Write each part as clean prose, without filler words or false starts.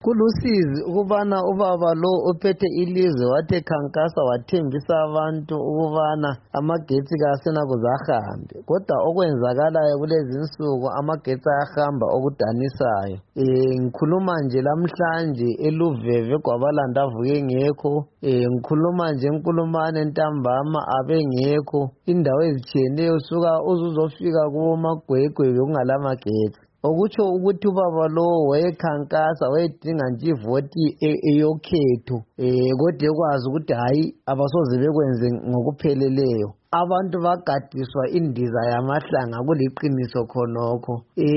Kulusizi ukubana ubaba lo ophethe ilizwe wathi khankasa wathembisa abantu ukubana amagetsi kasenakuze ahambe, kodwa okwenzakalayo kulezi insuku amagetsi ayahamba okudanisayo. Ngikhuluma nje lamhlanje eLuveve Gwabalanda avuke engekho, ngikhuluma nje eNkulumane ntambama abengekho, indawo ezitshiyeneyo usuka uzofika kuMagwegwe bekungalamagetsi. Okutsho ukuthi ubaba lo wayekhankasa wayedinga nje ivoti eyokhetho, kodwa ekwazi ukuthi hayi abasoze bekwenze ngokupheleleyo. Abantu bagadiswa indiza yamahlanga, kuliqiniso khonokho.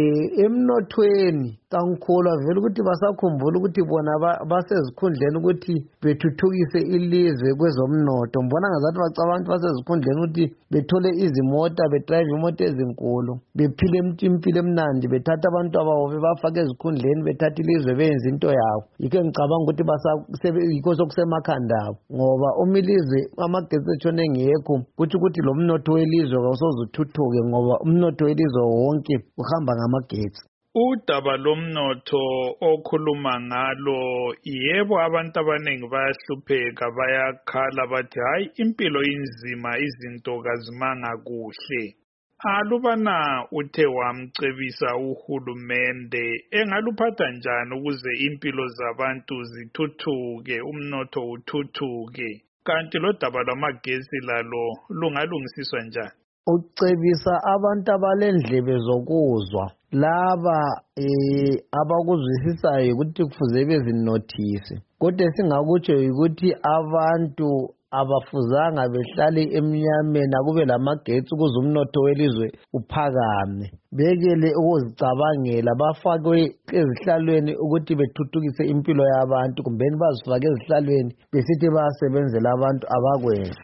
Emnothweni kangikholwa vele ukuthi basakhumbula ukuthi bona basezikhundleni ukuthi bethuthukise ilizwe kwezomnotho. Mbona ngazathi bacabanga ukuthi basezikhundleni ukuthi bethole izimota, bedrayive imota ezinkulu, bephile impilo emnandi, bethatha abantu ababo bebafaka ezikhundleni, bethatha ilizwe benze into yabo. Yikho ngicabanga ukuthi yikho sokusemakhanda abo, ngoba uma ilizwe amagetsi etshone engekho kuthi ukuthi lo mnotho welizwe kawusoze uthuthuke, ngoba umnotho welizwe wonke uhamba ngamagetsi. Udaba lomnotho okhuluma ngalo, yebo abantu abaningi bayahlupheka, bayakhala bathi hayi impilo inzima, izinto kazimanga kuhle. Alubana uthe wamcebisa uhulumende, engaluphatha njani ukuze impilo zabantu zithuthuke, umnotho uthuthuke? Kanti lo daba lwamagesi lalo lungalungisiswa njani? Ucebisa abantu abalendlebe zokuzwa, laba abakuzwisisayo ukuthi kufuze bezinothise. Kodwa esingakutsho ukuthi abantu abafuzanga behlale emnyameni, akube lamagetsi ukuze umnotho welizwe uphakame. Bekele ukuzicabangela, bafakwe ezihlalweni ukuthi bethuthukise impilo yabantu, kumbeni bazifake ezihlalweni besithi bayasebenzela abantu abakwenza.